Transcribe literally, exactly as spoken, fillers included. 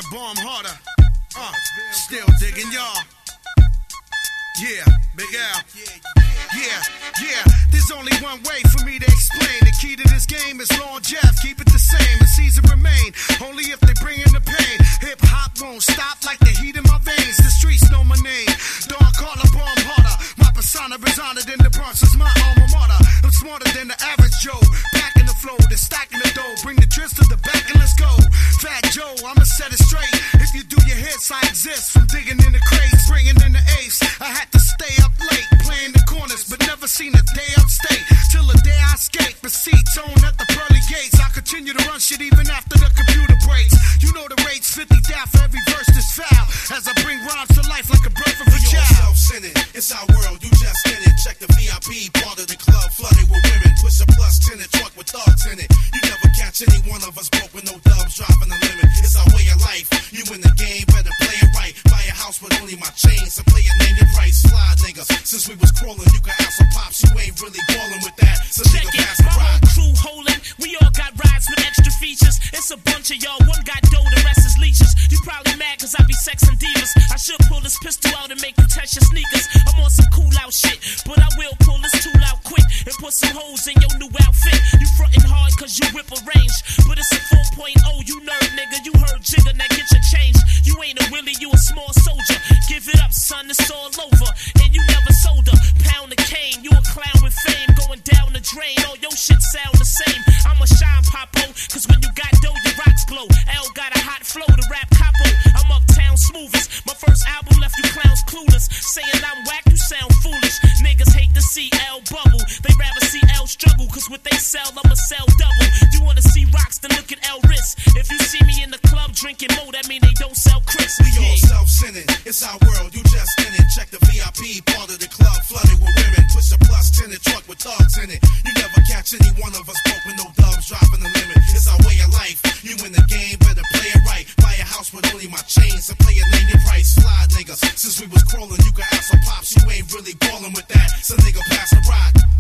bomb harder. Uh, still digging y'all. Yeah, Big Al. Yeah, yeah, there's only one way for me to explain. The key to this game is longevity. Keep it the same, the season remain. Only if they bring in the pain. Hip hop won't stop like the heat in my veins. The streets know my name. Don Carla Bomb Harder. My persona is honored in the Bronx is my alma mater. I'm smarter than the average Joe. Back in the flow, then stacking the dough. Bring the drifts to the back and let's go. Fat Joe, I'ma set it straight. If you do your hits, I exist. From digging in the crates, bringing in the ace. I had to stay up late, playing the corners, but never seen a day upstate. Till the day I escape, the seats on at the pearly gates. I continue to run shit even after the computer breaks. You know the rates, fifty down for every verse that's foul. As I bring rhymes to life like a breath of a child. Self-centered, it's our world, you just in it. Check the V I P part of the club, flooded with women. Push a plus ten, a truck with thugs in it. You never catch any one of us broke with no dubs, driving the limit. It's our way of life. You in the game, better play it right. Buy a house with only my chains, and play it name your price. Fly nigga, since we was crawling, you can ask some pops. You ain't really ballin' with that. So check nigga, it, pass the my ride. whole crew holding. We all got rides with extra features. It's a bunch of y'all. One got dough, the rest is leeches. You probably mad cause I be sexing divas. I should pull this pistol out and make you test your sneakers. I'm on some cool out shit, but I will pull this tool out quick and put some holes in your new outfit. You frontin' hard cause you whip a range, but it's a four point oh. You nerd nigga, you heard Jigga, now get your change. You ain't a Willie, you a small soldier. Give it up son, it's all over. And you never sold a pound of cane. You a clown with fame, going down the drain. All your shit sound the same. I'm a shine popo, cause when you got dough, your rocks glow. L got a hot flow to rap capo. I'm uptown smoothest. My first album left you clowns clueless. Saying I'm whack, you sound foolish. Niggas hate to see L bubble. They rather see L struggle, cause what they sell, I'ma sell double. You wanna see rocks, then look at L wrist. If you see me in the club drinking mo, that mean they don't sell Chris. We all self-centered, it's our world, you just in it. Check the V I P part of the club, flooded with women. Push a plus ten, a truck with thugs in it. You never catch any one of us broke with no dubs, dropping the limit. It's our way of life. You in the game, better play it right. Buy a house with only my chains, and play it name your price. Fly nigga, since we was crawling, you can ask some pops. You ain't really ballin' with that, so nigga pass the ride.